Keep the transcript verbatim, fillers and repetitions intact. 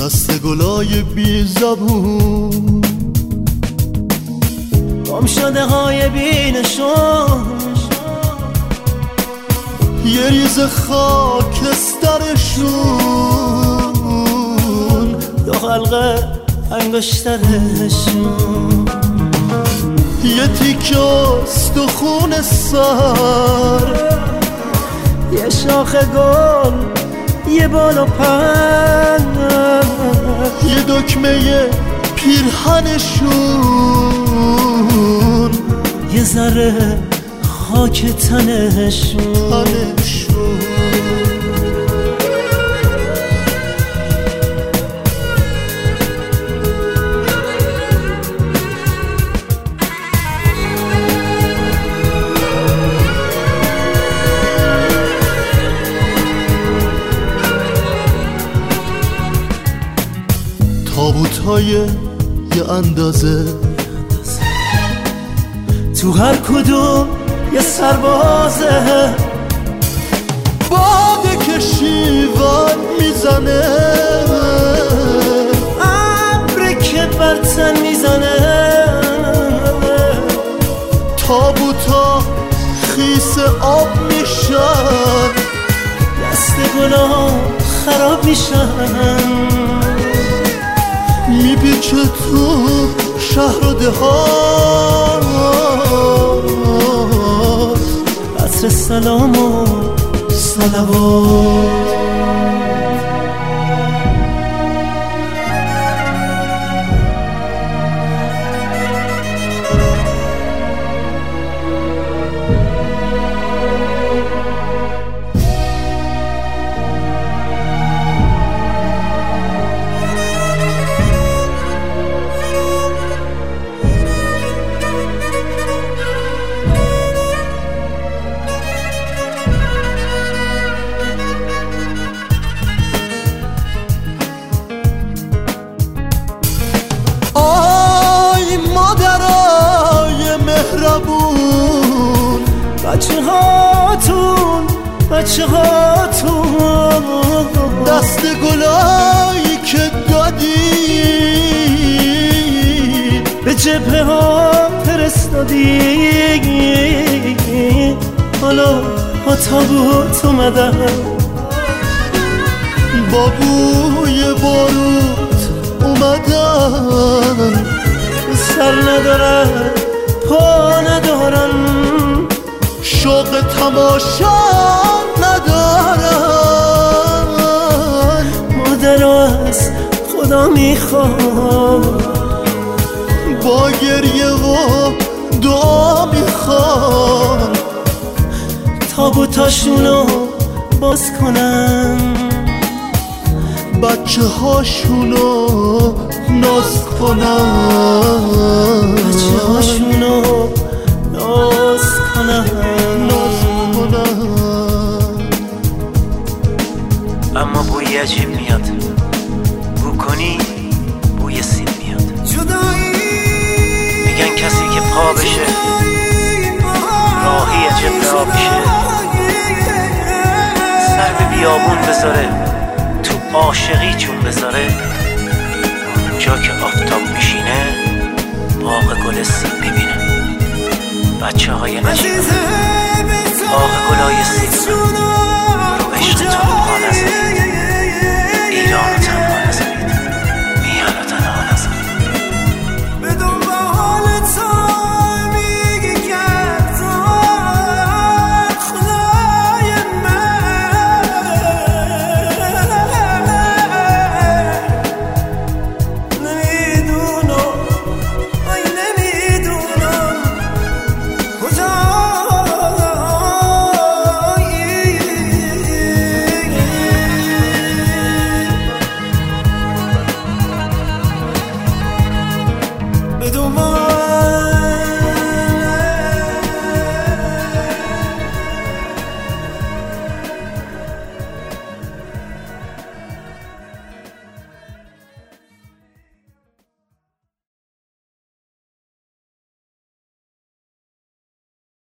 دست گلای بی زبون گم شده های بی نشون، یه ریز خاکسترشون، دو حلقه انگشترشون، یه تیکه استخون سر، یه شاخ گل، یه بال و پر، یه دکمه پیرهنشون، یه ذره خاک تنشون, تنشون. تابوت‌های یه اندازه، تو هر کدوم یه سربازه، باده که شیون میزنه، ابری که بر تن میزنه، تابوتا خیس آب میشن، دست گلا خراب میشن، میپیچه تو شهر و دهات، عطر سلام و صلوات. بچه هاتون بچه هاتون، دست گلایی که دادی به جبهه ها فرستادی، حالا با تابوت اومدن، با بوی باروت اومدن، سر ندارن پا ندارن، شوق تماشا ندارن. مادر از خدا میخوام، با گریه و دعا میخوام، تابوتاشونو باز کنن، بچه هاشونو ناز کنن، بچه هاشونو ناز کنن، ناز کنن. اما بوی عجیب میاد، بو کنی بوی سیب میاد. میگن کسی که پا بشه راهی جبه ها بشه، سر به بیابون بذاره تو عاشقی چون بذاره، اونجا که آفتاب میشینه باغ گل سیب ببینه. بچه های نشینه باغ گلای سیب رو عشق تو پا نزن.